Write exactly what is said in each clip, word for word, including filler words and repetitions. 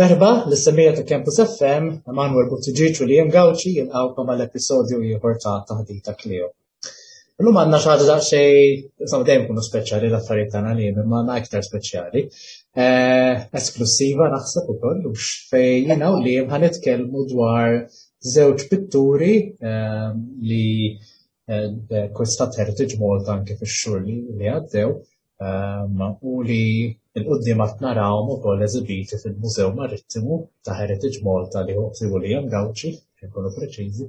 Merħba, l-istemmija ta' Campus F M, Manuel Buttigieg u Liam Gawci jilqawkom għall-episodju ieħor ta' Taħdita Clio. Illum għandna xi ħaġa daqsxejn, insomma dejjem ikunu speċjali l-affarijiet tagħna li imma għandna iktar speċjali. Esklusiva naħseb ukoll u fejn jiena u Liam ħanitkellmu dwar żewġ pitturi li kwestat Heritage Malta anke fix-xhur li għaddew u li il-qudiem qed narawhom ukoll eżibiti fil-Mużew Marittimu ta' Heritage Malta li ħoqsibu Liam Gawci, nkunu preċiżi,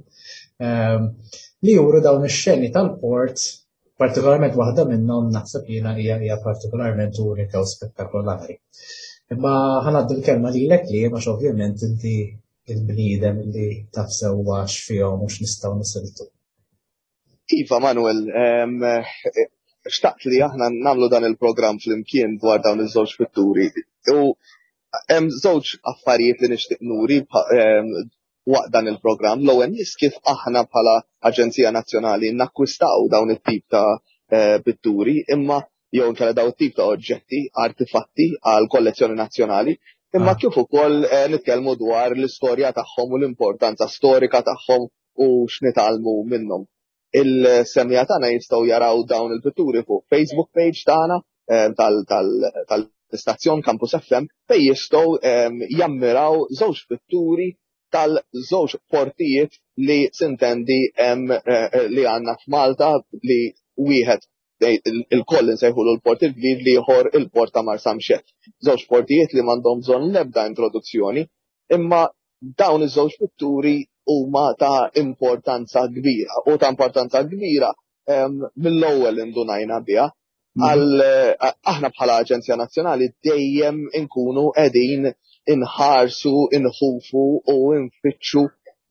li juru dawn ix-xeni tal-port, partikolarment waħda minnhom naħseb jiena hija hija partikolarment unika u spettakolari. Imma ħanaddu l-kelma lilek li għax ovvjament inti il-bniedem li taf sewwa x'fihom u x'nistgħu nisiltu. Iva Manuel, xtaqt li aħna nagħmlu dan il-programm flimkien dwar dawn iż-żewġ pitturi. U hemm żewġ affarijiet li nixtieq nuri waqt dan il-programm. L-ewwel nies kif aħna bħala Aġenzija Nazzjonali nakkwistaw dawn it-tip ta' pitturi imma jew inkella dawn it-tip ta' oġġetti, artifatti għal kollezzjoni nazzjonali, imma kif ukoll nitkellmu dwar l-istorja tagħhom u l-importanza storika tagħhom u x'nitalmu minnhom. Il-semja tagħna jistgħu jaraw dawn il-pitturi fuq Facebook page tagħna tal-istazzjon Campus F M fejn jistgħu jammiraw żewġ pitturi tal-żewġ portijiet li sintendi li għandna f'Malta li wieħed il-koll insejħulu l-port il-ġdid li ieħor il-port ta' Marsamxett. Żewġ portijiet li m'għandhom bżonn l-ebda introduzzjoni, imma dawn iż-żewġ pitturi huma ta' importanza kbira u ta' importanza kbira mill-ewwel indunajna biha. Aħna bħala Aġenzja Nazzjonali dejjem inkunu qegħdin inħarsu, inħufu u nfittxu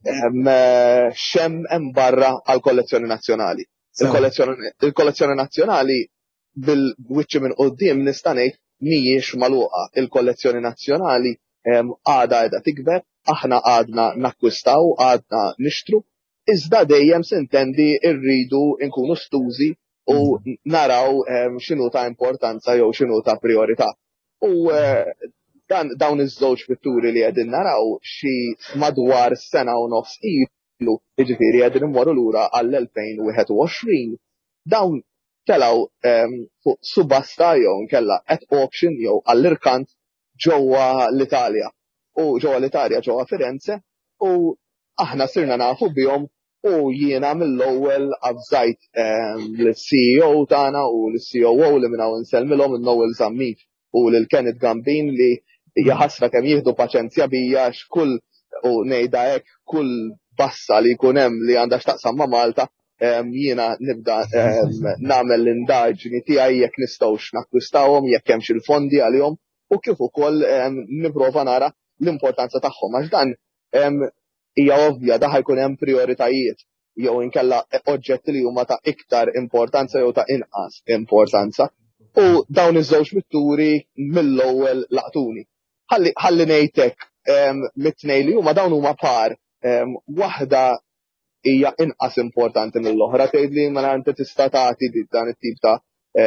xem hemm barra għall-kollezzjoni nazzjonali. Il-kollezzjoni nazzjonali bil-wiċċi minn quddiem nista' ngħid mhijiex magħluqa. Il-kollezzjoni nazzjonali għadha qiegħda tikber, aħna għadna nakkwistaw, għadna nixtru, iżda dejjem sintendi rridu nkunu stużi u naraw x'inhu ta' importanza jew x'inhu ta' priorità. U dawn iż-żewġ pitturi li qegħdin naraw xi madwar sena u nofs ilu, jiġifieri qegħdin immorru lura għall-elfejn u wieħed u għoxrin. Dawn telgħu fuq subasta jew nkella at auction jew għall-irkant ġewwa l-Italja. U ġewwa l-Italja ġewwa Firenze u aħna sirna nafu bihom u jiena mill-ewwel avżajt l-C E O tagħna u l-C O O li minn hawn insellmilhom il-Noel Zammit u lil Kenneth Gambin li hija ħasra kemm jieħdu paċenzja bija x'kull u ngħidha hekk kull bassa li jkun hemm li għandha x'taqsam ma' Malta jiena nibda nagħmel l-indaġni tiegħi jekk nistgħux nakkwistawhom jekk hemmx il-fondi għalihom u kif ukoll nipprova nara l-importanza tagħhom għax dan hija ovvja da ħajkun hemm prioritajiet jew inkella oġġetti li huma ta' iktar importanza jew ta' inqas importanza. U dawn iż-żewġ pitturi mill-ewwel laqtuni. Ħalli ngħidlek mit-tnejn li huma dawn huma par, waħda hija inqas importanti mill-oħra tgħidli mela inti tista' tagħti dan it-tip ta'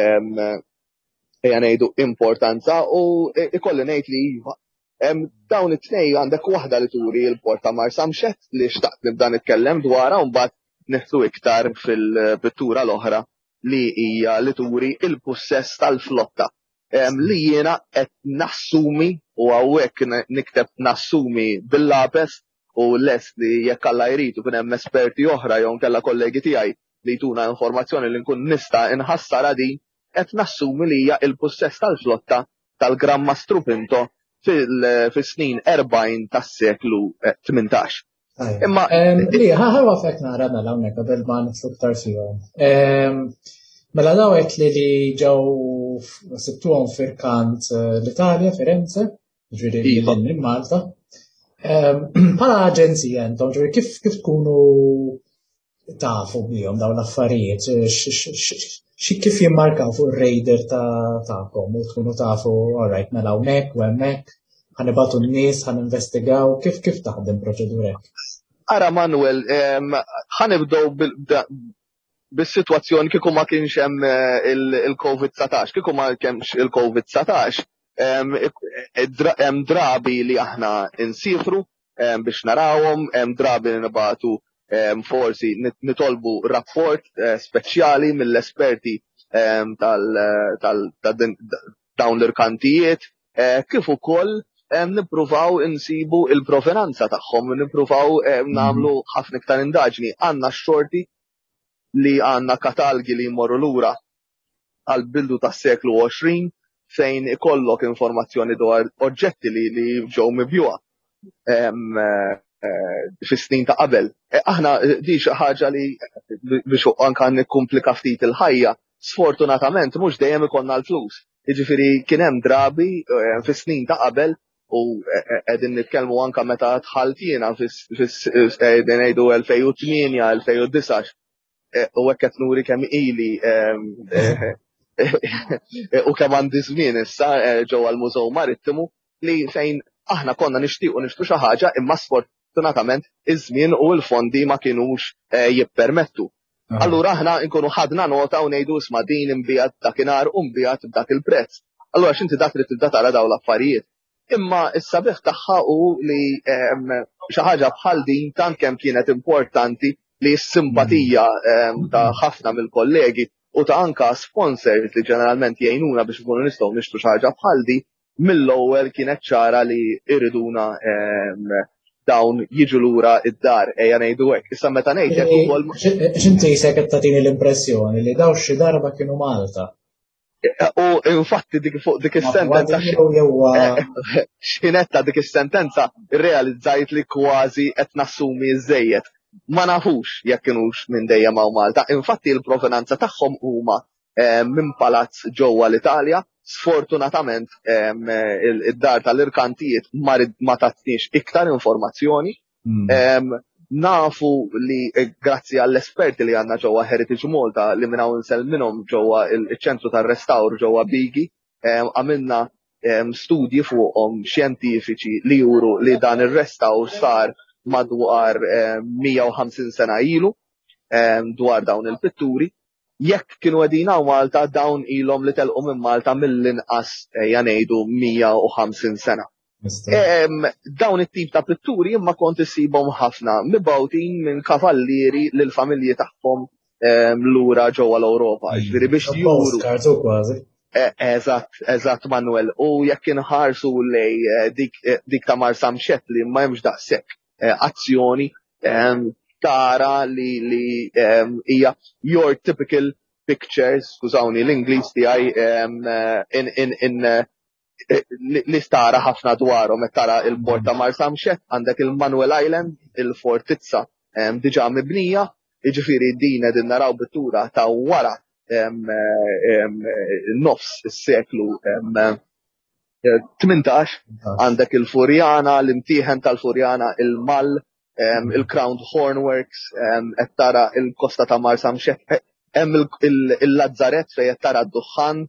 ejja ngħidu importanza u ikolli ngħid li iva. Dawn it-tnej għandek waħda li turi l-port ta' Marsamxett li xtaqt nibda nitkellem dwarha u mbagħad neħlu iktar fil-pittura l-oħra li hija li turi il-possess tal-flotta. Li jiena qed nassumi u hawnhekk nikteb nassumi bil-lapes u lest li jekk Alla jrid ikun hemm esperti oħra jew nkella kollegi tiegħi li jtuna informazzjoni li nkun nista' inħassara din qed nassumi li hija il-possess tal-flotta tal-Gran Mastru Pinto fil-snin erbgħin tas-seklu tmintax. Imma li ħaħa fek nara mela hawnhekk qabel ma nifuktar fihom. Mela dawk li li ġew sibtuhom f'irkant l-Italja, Firenze, ġifieri minn Malta. Bħala aġenzija intom ġifieri kif kif tkunu tafu bihom dawn l-affarijiet, kif jimmarkaw fuq ir-radar tagħkom u tkunu tafu all right mela hawnhekk u hemmhekk ħanibgħatu n-nies ħaninvestigaw kif kif taħdem proċedura hekk. Ara Manuel, ħanibdew bis-sitwazzjoni kieku ma kienx hemm il-COVID nineteen, kieku ma kienx il-COVID nineteen, hemm drabi li aħna insifru biex narawhom, hemm drabi li nibagħtu forsi nitolbu rapport speċjali mill-esperti tal dawn l-irkantijiet, kif ukoll nippruvaw insibu il-provenanza tagħhom, nippruvaw nagħmlu ħafna iktar indaġni. Għandna xorti li għandna katalgi li jmorru lura għal bildu tas-seklu għoxrin fejn ikollok informazzjoni dwar oġġetti li li ġew mibjuha fis-snin ta' qabel. Aħna di xi ħaġa li biex anke nikkumplika ftit il-ħajja, sfortunatament mhux dejjem ikollna l-flus. Jiġifieri kien hemm drabi fis-snin ta' qabel u qegħdin nitkellmu anke meta dħalt jiena qegħdin ngħidu elfejn u tminja, elfejn u disa' u hekk qed nuri kemm ili u kemm għandi żmien issa ġewwa l-Mużew Marittimu li fejn aħna konna nixtiequ nixtru xi ħaġa imma sfortunatament iż-żmien u l-fondi ma kinux jippermettu. Allura aħna nkunu ħadna nota u ngħidu isma' din imbigħat dakinhar u mbigħat b'dak il-prezz. Allura x'inti dak li tibda tara dawn l-affarijiet. Imma is-sabiħ tagħha hu li xi ħaġa bħal din tant kemm kienet importanti li s-simpatija ta' ħafna mill-kollegi u ta' anka sponsors li ġeneralment jgħinuna biex ikunu nistgħu nixtru xi ħaġa bħal di mill-ewwel kienet ċara li iriduna dawn jiġu lura id-dar ejja ngħidu hekk. Issa meta ngħid hekk ukoll x'inti jsek qed tagħtini l-impressjoni li dawn xi darba kienu Malta. U infatti dik fuq dik is-sentenza x'inetta dik is-sentenza irrealizzajt li kważi qed nassumi żejjed. Ma nafux jekk kienux minn dejjem hawn Malta. Infatti l-provenanza tagħhom huma minn palazz ġewwa l-Italja. Sfortunatament id-dar tal-irkantijiet ma tatniex iktar informazzjoni. Nafu li grazzi għall-esperti li għandna ġewwa Heritage Malta li minn hawn insel minnhom ġewwa il-ċentru tar-restawr ġewwa Bigi, għamilna studji fuqhom xjentifiċi li juru li dan ir-restawr sar madwar mija u ħamsin sena ilu dwar dawn il-pitturi. Jekk kienu qegħdin hawn Malta dawn ilhom li telqu minn Malta mill-inqas ngħidu mija u ħamsin sena. Dawn it-tip ta' pitturi imma kont isibhom ħafna mibgħutin minn kavallieri lil familji tagħhom lura ġewwa l-Ewropa. Ġifieri biex juru. Eżatt, eżatt Manuel. U jekk inħarsu lej dik ta' Marsa Mxett li ma hemmx daqshekk azzjoni tara li li hija your typical pictures, skużawni l-Ingliż tiegħi in in in li stara ħafna dwarhom qed tara il-port ta' Marsa Mxett, għandek il-Manuel Island, il-fortizza diġà mibnija, jiġifieri din qegħdin naraw bittura ta' wara nofs is-seklu tmintax, għandek il-Furjana, l-imtieħen tal-Furjana, il-Mall, il-Crowned Hornworks, qed tara il-Kosta ta' Marsa Mxett, hemm il-Lazzaret fejn qed tara d-duħan,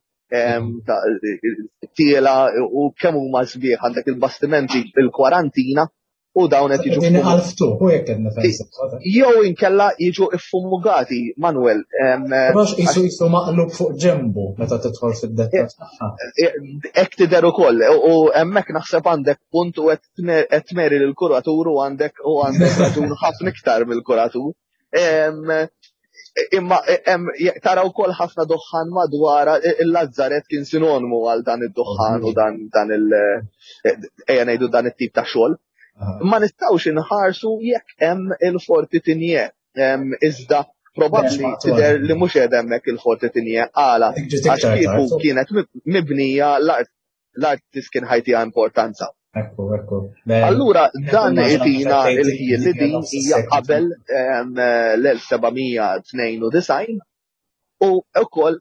tiela u kemm huma sbieħ għandek il-bastimenti il-kwarantina u dawn qed jiġu ħalftu u hekk qed nifhem. Jew inkella jiġu iffumugati, Manuel. Għax isu jisu maqlub fuq ġembu meta tidħol fid-dettall tagħha. Hekk tidher ukoll u hemmhekk naħseb għandek punt u qed tmeri lill-kuratur u għandek u għandek raġun ħafna iktar mill-kuratur. Imma tara wkoll ħafna duħħan madwar il-Lazzaret kien sinonimu għal dan id-duħħan u dan il ejja ngħidu dan it-tip ta' xogħol. Ma nistgħux inħarsu jekk hemm il-Forti Tinje. Iżda probabbli tidher li mhux qiegħed hemmhekk il-Forti Tinje għala għax kieku kienet mibnija l-art tiskin ħajtiha importanza. Ekku, ekku. Allura dan itina il-ħin li din hija qabel l-elf sebgħimija tnejn u disgħin u wkoll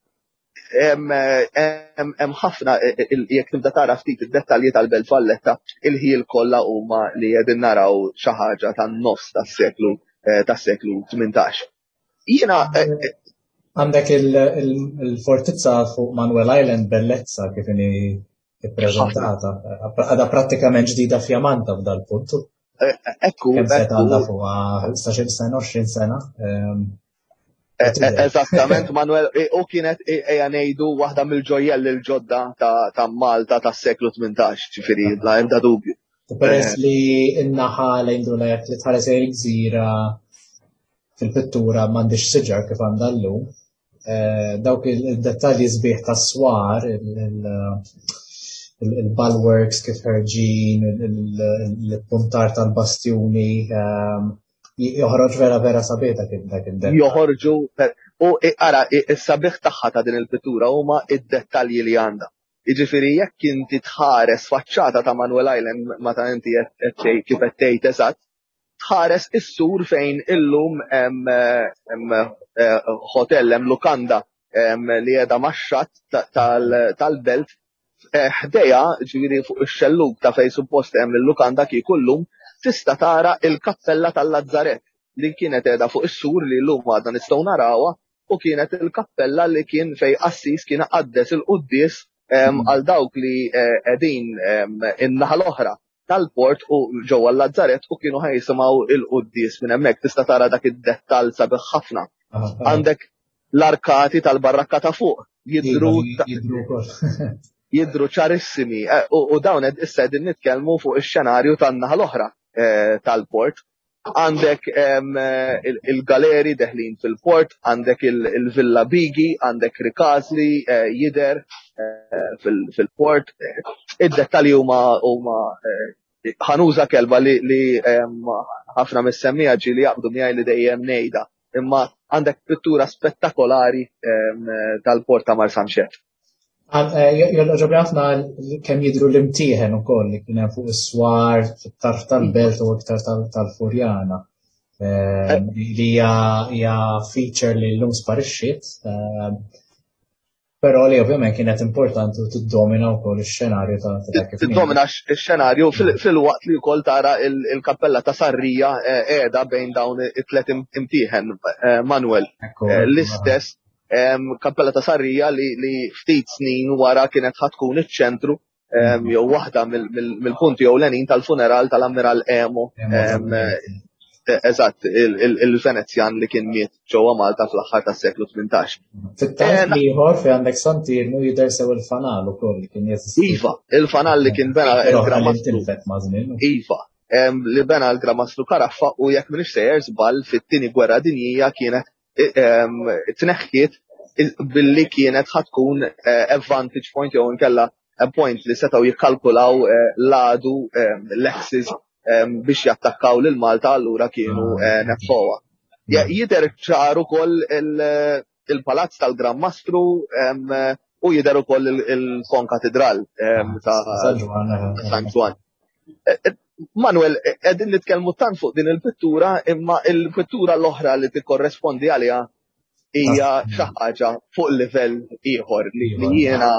hemm ħafna jekk tibda tara ftit id-dettalji tal-Belt Valletta, il-ħiel kollha huma li qegħdin naraw xi ħaġa tan-nofs tas-seklu tas-seklu tmintax. Jiena għandek il-fortizza fuq Manuel Island bellezza kif inhi ippreżentata. Għadha prattikament ġdida fjamanta f'dal punt. Ekku. Kemm se tagħna fuq ħamsax-il sena, għoxrin sena. Eżattament, Manuel, u kienet eja ngħidu waħda mill-ġojjell il-ġodda ta' Malta tas-seklu tmintax, ġifieri bla ebda dubju. Peress li n-naħa lejn dulek li tħares il-gżira fil-pittura m'għandix siġar kif għandha llum, dawk il-dettalji sbieħ tas-swar, il-bulwarks kif ħerġin, il-puntar tal-bastjuni, joħroġ vera vera sabiħ dak id-dettalji. Joħorġu, u ara, is-sabiħ tagħha ta' din il-pittura huma id-dettalji li għandha. Jiġifieri jekk inti tħares faċċata ta' Manuel Island meta inti qed kif qed tgħid eżatt, tħares is-sur fejn illum hemm ħotell hemm lukanda li qiegħda max-xatt tal-belt ħdejja ġifieri fuq ix-xellug ta' fejn suppost hemm il-lukanda kieku llum tista' tara il-kappella tal-Lazzaret li kienet qiegħda fuq is-sur li llum għadna nistgħu narawha u kienet il-kappella li kien fejn Assis kien qaddes il-quddies għal dawk li qegħdin in-naħa l-oħra tal-port u ġewwa l-Lazzaret u kienu ħajsimgħu il-quddies minn hemmhekk tista' tara dak id-dettall sabiħ ħafna. Għandek l-arkati tal-barrakka ta' fuq jidhru jidhru ċarissimi u dawn qed issa qegħdin nitkellmu fuq ix-xenarju tan-naħa l-oħra tal-port. Għandek il-galeri deħlin fil-port, għandek il-Villa Bigi, għandek Rikazli jider fil-port. Id-dettalji huma ħanuża kelba li ħafna mis-semmija ġieli jaqbdu miegħi li dejjem ngħidha, imma għandek pittura spettakolari tal-port ta' Marsamxet. Joġobri ħafna kemm jidhru l-imtieħen ukoll li kien hemm fuq is-swar fit-tarf tal-belt u iktar tal-Furjana. Li hija feature li llum sparixxiet, però li ovvjament kienet importanti u tiddomina wkoll ix-xenarju ta' dak kif. Tiddomina x-xenarju fil-waqt li wkoll tara il-kappella ta' Sarrija qiegħda bejn dawn it-tlet imtieħen Manuel. L-istess kappella ta' Sarrija li ftit snin wara kienet ħatkun iċ-ċentru jew waħda mill-punti ewlenin tal-funeral tal-Ammiral Emo. Eżatt, il-Venezjan li kien miet ġewwa Malta fl-aħħar tas-seklu tmintax. Fit-tant ieħor fejn għandek Santirnu jidher sew il-fanal ukoll li kien jeżisti. Iva, il-fanal li kien bena l-Gramastru. Iva, li bena l-Gramastru Karaffa u jekk m'iniex sejjer żball fit-tieni gwerra dinjija kienet tneħħiet billi kienet ħatkun advantage point jew inkella point li setgħu jikkalkulaw l-għadu l-Axis biex jattakkaw lil Malta allura kienu neffowa. Jidher ċar ukoll il-palazz tal-Gran Mastru u jidher ukoll il-Konkatedral ta' San Juan. Manuel, qegħdin nitkellmu tant fuq din il-pittura, imma il-pittura l-oħra li tikkorrespondi għaliha hija xi ħaġa fuq livell ieħor li jiena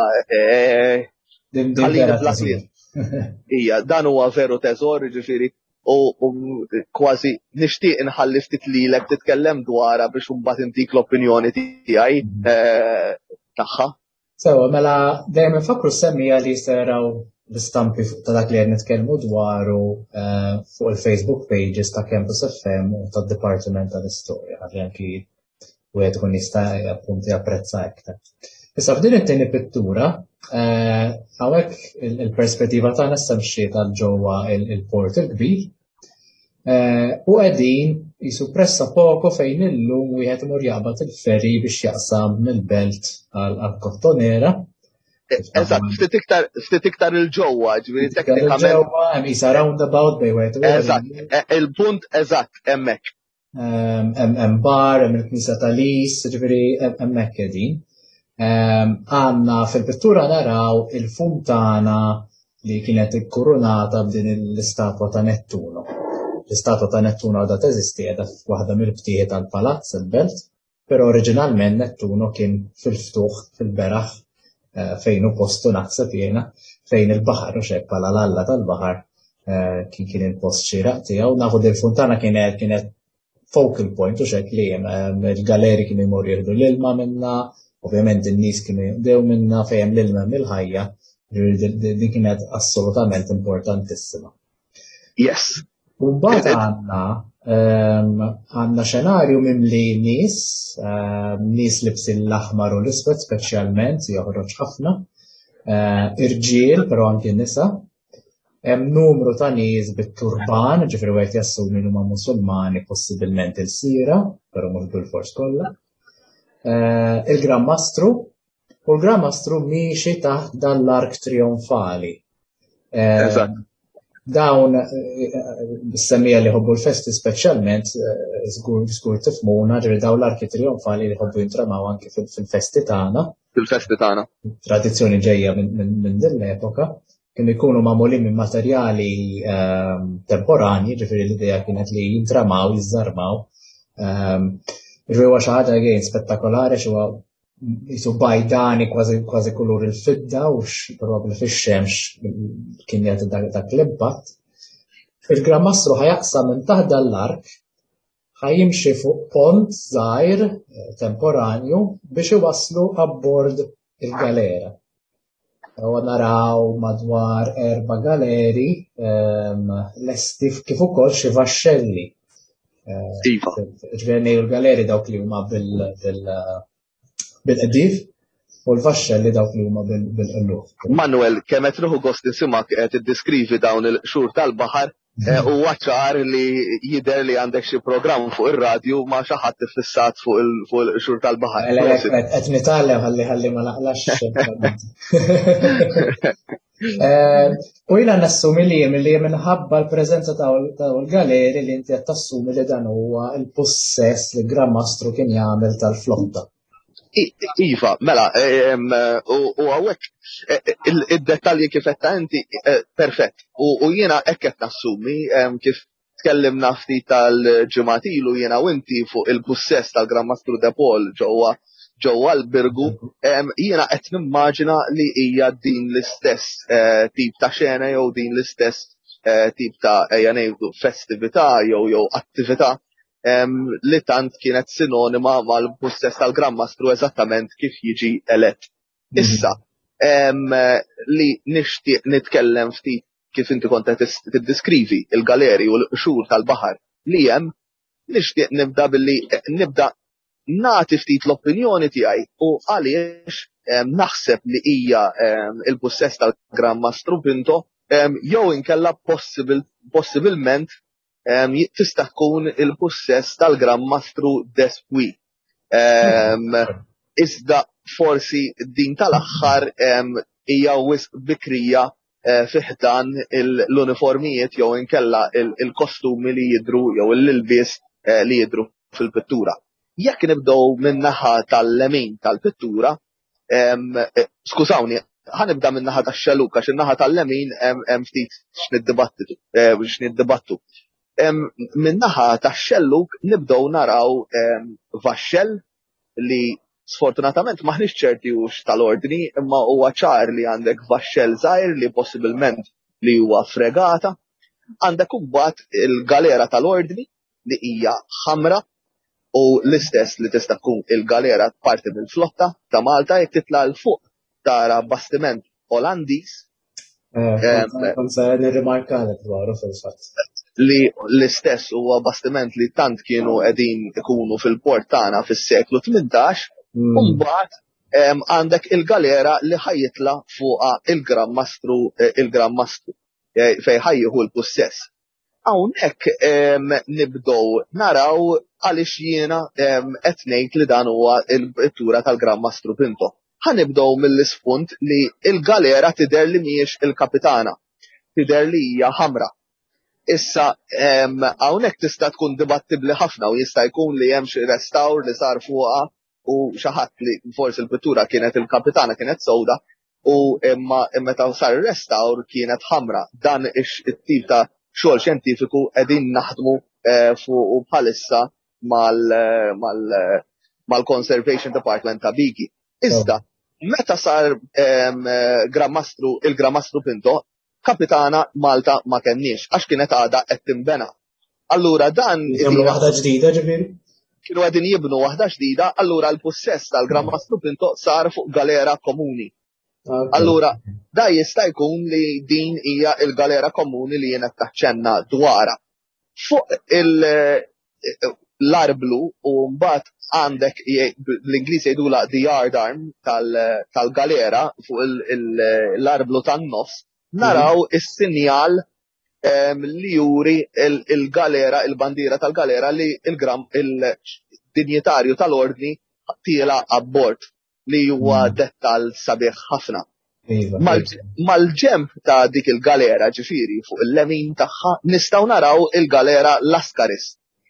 hija dan huwa veru teżor, ġifieri u kważi nixtieq inħalli ftit lilek titkellem dwarha biex imbagħad intik l-opinjoni tiegħi tagħha. Sewa, mela dejjem infakru semmija li jistaraw l-istampi ta' dak li qed nitkellmu dwaru fuq il-Facebook pages ta' Campus F M u tad-Dipartiment tal-Istorja, ħalli anki wieħed ikun jista' appunti japprezza iktar. Issa f'din it-tieni pittura, hawnhekk il-perspettiva tagħna issa mxiet għal ġewwa il-port il-kbir u qegħdin qisu pressa poco fejn illum wieħed imur jaqbad il-ferri biex jaqsam mill-belt għal Kottonera. Eżatt, ftit iktar il-ġewwa, ġifieri teknikament. Il-ġewwa hemm isa roundabout bejn wieħed. Eżatt, il-punt eżatt hemmhekk. Hemm bar, hemm il-Knisja tal-Is, ġifieri hemmhekk qegħdin. Għandna fil-pittura naraw il-funtana li kienet ikkurunata b'din l-istatwa ta' Nettuno. L-istatwa ta' Nettuno għadha teżisti qiegħda f'waħda mill-btieħi tal-palazz il-belt, però oriġinalment Nettuno kien fil-ftuħ fil-beraħ fejn u postu naħseb jiena fejn il-baħar u xekk bħala l-alla tal-baħar kien kien il-post xieraq tiegħu. Nafu din il-funtana kienet kienet focal point u xekk li il-galeri kienu jmorru jieħdu l-ilma minna, ovvjament in-nies kienu jibdew minna fejn l-ilma mill-ħajja, din kienet assolutament importantissima. Yes. U mbagħad għandna Għandna xenarju mimli nies, nies libsi l-aħmar u l-iswed speċjalment joħroġ ħafna, irġiel però anke nisa. Hemm numru ta' nies bit-turban, ġifieri wieħed jassumi li huma Musulmani possibilment il-sira, però mhux bil-fors kollha. Il-Gran Mastru u l-Gran Mastru miexi taħt dan l-ark trionfali. Dawn bis-semmija li ħobbu l-festi speċjalment żgur żgur tifhmuna ġifieri dawn l-arki trionfali li ħobbu jintramaw anke fil-festi tagħna. Fil-festi tagħna. Tradizzjoni ġejja minn din l-epoka. Kienu jkunu magħmulin minn materjali temporani, ġifieri l-idea kienet li jintramaw, jiżarmaw. Ġifieri huwa xi ħaġa gejn spettakolari xi huwa jisu bajdani kważi kulur il-fidda u probabbli fix-xemx kien jagħti dak l-impatt. Il-Gran Mastru ħajaqsam minn taħt l-ark ħajjimxi fuq pont żgħir temporanju biex iwasslu abbord il-galera. U naraw madwar erba' galeri lesti kif ukoll xi vaxxelli. Iva. Ġifieri l-galeri dawk li huma bil-qdif u l-vaxxelli dawk li huma bil-qluf. Manuel, kemm qed nieħu gost insimak qed tiddeskrivi dawn il-xhur tal-baħar u ċar li jidher li għandek xi programm fuq ir-radju ma' xi ħadd iffissat fuq il-xhur tal-baħar. Qed nitgħallem ħalli ħalli ma naqlax. U jiena nassumi li li minħabba l-preżenza ta' l-galeri li inti qed tassumi li dan huwa l-possess li Gran Mastru kien jagħmel tal-flotta. Iva, mela, u għawek, il-detalji kif qed inti perfett. U jiena hekk qed nassumi kif tkellimna ftit tal-ġimgħat ilu jiena u inti fuq il-possess tal-Gran Mastru de Paul ġewwa ġewwa l-Birgu, jiena qed nimmaġina li hija din l-istess tip ta' xena jew din l-istess tip ta' ejja ngħidu festività jew jew attività li tant kienet sinonima mal-possess tal-Gran Mastru eżattament kif jiġi elett. Issa, li nixtieq nitkellem ftit kif inti kont qed tiddeskrivi il-galeri u l-qxur tal-baħar li hemm, nixtieq nibda billi nibda nagħti ftit l-opinjoni tiegħi u għaliex naħseb li hija il-possess tal-Gran Mastru Pinto jew inkella possibilment tista' tkun il-possess tal-Gran Mastru Despuis. Iżda forsi din tal-aħħar hija wisq bikrija fih dan l-uniformijiet jew inkella il-kostumi li jidhru jew l-ilbies li jidhru fil-pittura. Jekk nibdew min-naħa tal-lemin tal-pittura, skużawni, ħanibda min-naħa tax-xelluk għax in-naħa tal-lemin hemm ftit x'niddibattu. Min-naħa tax-xelluk nibdew naraw vaxxell li sfortunatament maħniex ċerti hux tal-ordni, imma huwa ċar li għandek vaxxell żgħir li possibilment li huwa fregata, għandek imbagħad il-galera tal-ordni li hija ħamra u l-istess li tista' tkun il-galera parti mill-flotta ta' Malta jekk titla' l fuq tara bastiment Olandiż. Li l-istess huwa bastiment li tant kienu qegħdin ikunu fil-port tagħna fis-seklu tmintax, u mbagħad għandek il-galera li ħajjitla fuqha il-Gran Mastru il-Gran Mastru fejn ħajjieħu l-possess. Hawnhekk nibdew naraw għaliex jiena qed ngħid li dan huwa l-pittura tal-Gran Mastru Pinto. Ħanibdew mill-ispunt li l-galera tidher li mhijiex il-kapitana, tidher li hija ħamra. Issa hawnhekk tista' tkun dibattibbli ħafna u jista' jkun li hemm xi restawr li sar fuqha u xi ħadd li forsi l-pittura kienet il-kapitana kienet sewda u imma meta sar ir-restawr kienet ħamra. Dan it-tip ta' xogħol xjentifiku qegħdin naħdmu fuq bħalissa mal-Conservation Department ta' Bigi. Iżda, meta sar Gran Mastru il-Gran Mastru Pinto, kapitana Malta ma kenniex, għax kienet għadha qed tinbena. Allura dan jibnu waħda ġdida ġifieri? Kienu qegħdin jibnu waħda ġdida, allura l-possess tal-Gran Mastru Pinto sar fuq galera komuni. Allura, da jista' jkun li din hija l-galera komuni li jiena taċċenna dwarha. fuq l-arblu u mbagħad għandek l-Ingliż jgħidula the yard arm tal-galera fuq l-arblu tan-nofs naraw is-sinjal li juri il-galera, il-bandiera tal-galera li il-dinjitarju tal-ordni tiela abbord li huwa dettal sabiħ ħafna. Mal-ġemp ta' dik il-galera ġifieri fuq il-lemin tagħha nistgħu naraw il-galera Lascaris.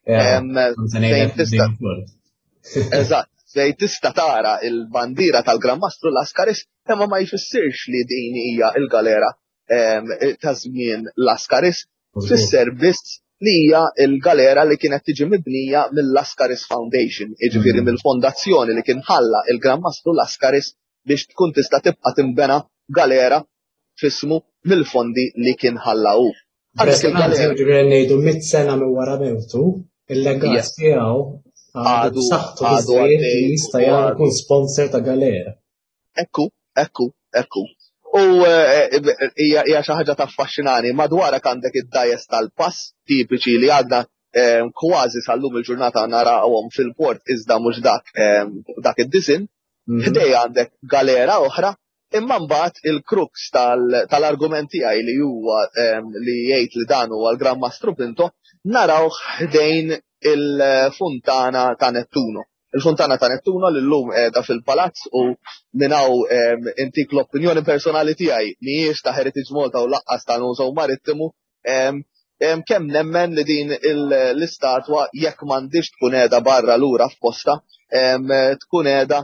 Eżatt, fejn tista' tara il-bandiera tal-Gran Mastru Lascaris imma ma jfissirx li din hija il-galera ta' żmien Lascaris, fisser biss li hija il-galera li kienet tiġi mibnija mill-Lascaris Foundation, jiġifieri mill-fondazzjoni li kien ħalla il-Gran Mastru Lascaris biex tkun tista' tibqa' tinbena galera f'ismu mill-fondi li kien ħalla hu. Ġifieri ngħidu mit sena minn wara mewtu, il-legat tiegħu għadu saħħtu biżżejjed li jista' jkun sponsor ta' galera. Ekku, ekku, ekku. U hija xi ħaġa taffaxxinani madwarek għandek id-dajes tal-pass tipiċi li għadna kważi sal-lum il-ġurnata narawhom fil-port iżda mhux dak dak id-disin. Ħdej għandek galera oħra, imma mbagħad il-krux tal-argument tiegħi li huwa li jgħid li dan huwa l-Gran Mastru Pinto naraw ħdejn il-Funtana ta' Nettuno. Il-Funtana ta' Nettuno li llum qiegħda fil-palazz u minnaw intik l-opinjoni personali tiegħi mhijiex ta' Heritage Malta u laqqas ta' Mużew Marittimu kemm nemmen li din l-istatwa jekk m'għandix tkun qiegħda barra lura f'posta tkun qiegħda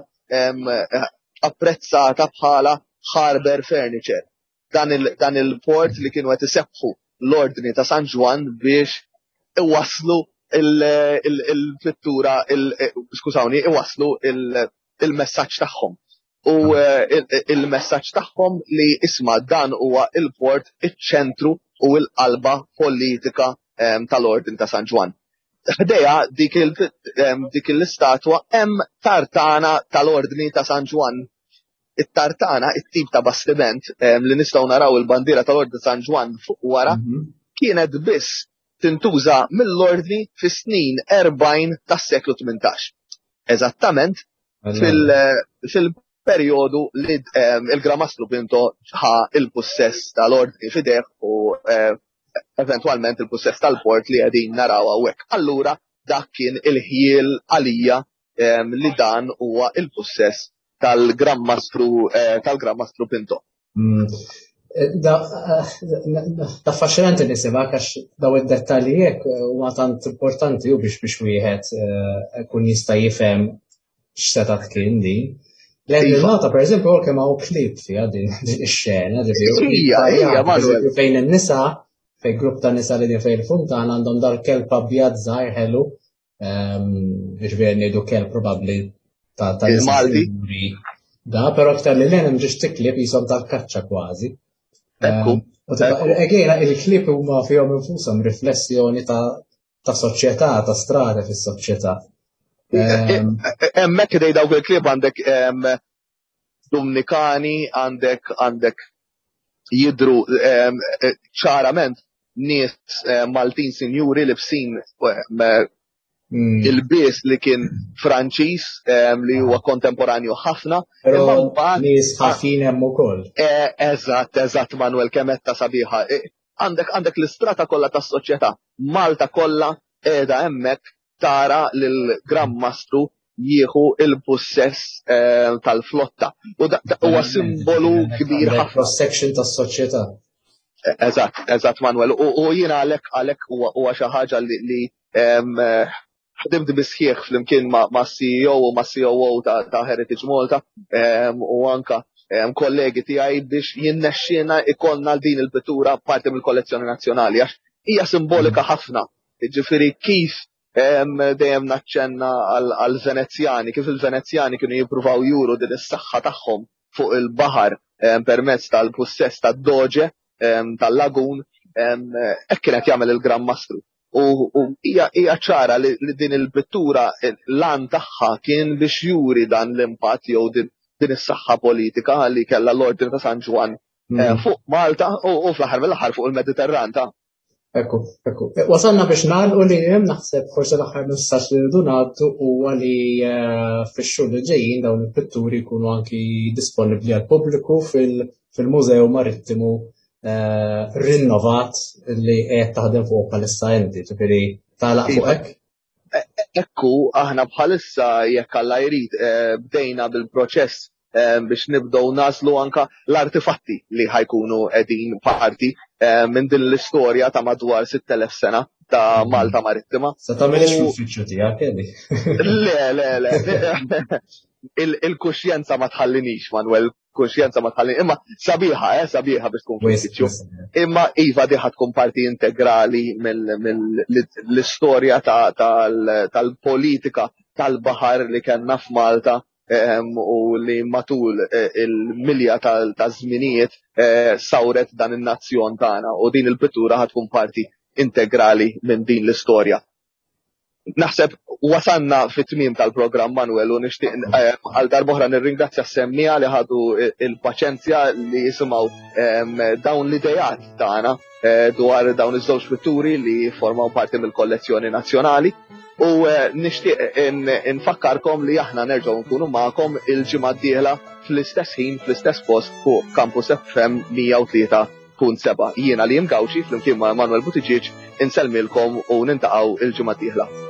apprezzata bħala Harbour Furniture. Dan il-port li kienu qed iseħħu l-ordni ta' San Juan biex iwasslu il-pittura, skużawni, iwasslu il-messaġġ tagħhom. U il-messaġġ tagħhom li isma' dan huwa il-port iċ-ċentru u l-qalba politika tal-ordni ta' San Juan. Ħdejja dik l-istatwa hemm tartana tal-ordni ta' San Juan. It-tartana, it-tip ta' bastiment li nistgħu naraw il-bandiera tal-ordni ta' San Juan fuq wara kienet biss tintuża mill-ordni fis-snin erbgħin tas-seklu tmintax. Eżattament fil-perjodu li il-Gran Mastru Pinto ħa il-possess tal-ordni fideh u eventualment il-possess tal-port li għedin naraw hawnhekk. Allura dak kien il-ħiel għalija li dan huwa il-possess tal-Gran Mastru tal-Gran Mastru Pinto. Da faxxinanti nisimgħek għax daw id-dettalji hekk huma tant importanti u biex biex wieħed kun jista' jifhem x'setat kien din. L-nota, per eżempju, kemm hawn klip fiha din ix-xena, fejn in-nisa fej grupp ta' nisa li fej il-Funtana għandhom dar kelb abjad żgħir ħelu biex bejn ngħidu kelb probabbli ta' Malti. Da, però aktar li l-hemm ġiex tiklib jisom tal-kaċċa kważi. Egħina il-klip huma fihom infushom riflessjoni ta' soċjetà, ta' strada fis-soċjetà. Hemmhekk dej dawk il-klip għandek Dominikani, għandek għandek jidru ċarament nies Maltin sinjuri libsin il-bies li kien Franċiż li huwa kontemporanju ħafna. Però nies ħafin hemm ukoll. Eżatt, eżatt Manuel kemetta sabiħa. Għandek għandek l-istrata kollha tas-soċjetà. Malta kollha qiegħda hemmhekk tara lil Gran Mastru jieħu il-possess tal-flotta. U huwa simbolu kbir ħafna. Cross-section tas-soċjetà. Eżatt, eżatt Manuel. U jiena għalhekk għalhekk huwa xi ħaġa li ħdimt bisħieħ flimkien ma' C E O u ma' C O O ta' Heritage Malta u anka kollegi tiegħi biex jinnexxiena ikollna din il-pittura parti mill-kollezzjoni nazzjonali għax hija simbolika ħafna. Ġifieri kif dejjem naċċenna għal-Venezjani, kif il-Venezjani kienu jippruvaw juru din is-saħħa tagħhom fuq il-baħar permezz tal-possess tad-doġe tal-lagun, hekk kienet jagħmel il-Gran Mastru. U hija ċara li din il-pittura l-għan tagħha kien biex juri dan l-impatt jew din is-saħħa politika li kellha l-Ordni ta' San Juan fuq Malta u fl-aħħar mill-aħħar fuq il-Mediterran ta'. Ekku, ekku. Wasalna biex nagħlqu li hemm naħseb forsi l-aħħar messaġġ li rridu ngħaddu huwa li fix-xhur li ġejjin dawn il-pitturi jkunu anki disponibbli għall-pubbliku fil-Mużew Marittimu rinnovat li qed taħdem fuq bħalissa inti, ġifieri tagħlaq fuq hekk? Ekku, aħna bħalissa jekk Alla jrid bdejna bil-proċess biex nibdew naslu anka l-artifatti li ħajkunu qegħdin parti minn din l-istorja ta' madwar sitt elef sena ta' Malta Marittima. Se tagħmilx fil-uffiċċju tiegħek kelli. Le, le, le. Il-kuxjenza ma tħallinix, Manuel, kuxjenza ma tħallinix. Imma sabiħa, eh, sabiħa biex tkun fil-uffiċċju. Imma iva diħa tkun parti integrali mill-istorja tal-politika tal-baħar li kellna f'Malta. Um, u li matul uh, il-milja ta' żminijiet uh, sawret dan in-nazzjon tagħna u din il-pittura ħatkun parti integrali minn din l-istorja. Naħseb wasanna fit-tmiem tal-programm Manuel u nixtieq għal darb'oħra nirringrazzja s-semmija li ħadu il-paċenzja li jisimgħu um, dawn l-idejat tagħna uh, dwar dawn iż-żewġ pitturi li formaw parti mill-kollezzjoni nazzjonali. U nixtieq infakkarkom li aħna nerġgħu nkunu magħkom il-ġimgħa d-dieħla fl-istess ħin fl-istess post fuq Campus F M mija u tlieta punt seba'. Jiena li Gawxi flimkien ma' Manuel Buttigieg insellmilkom u nintaqgħu il-ġimgħa d-dieħla.